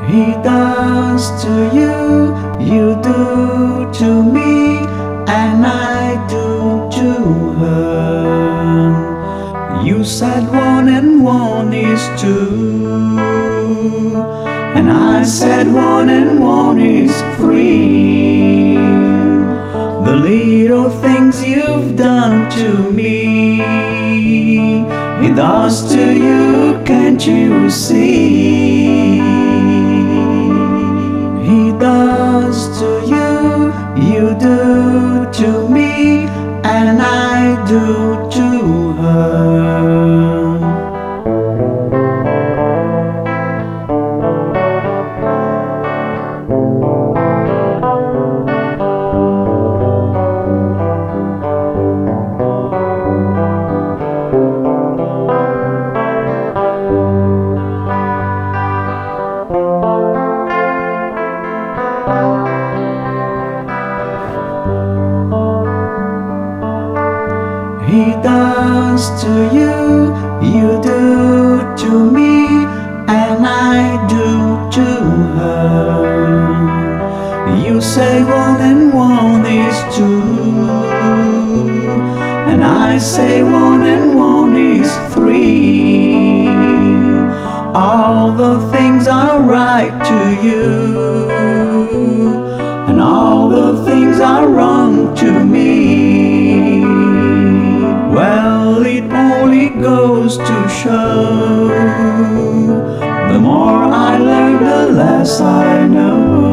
He does to you, you do to me, and I do to her. You said one and one is two, and I said one and one is three. The little things you've done to me, He does to you, can't you see? He does to you, you do to me, and I do to her. He does to you, you do to me, and I do to her. You say one and one is two, and I say one and one is three. All the things are right to you, and all the things are wrong to me. Well, it only goes to show, the more I learn, the less I know.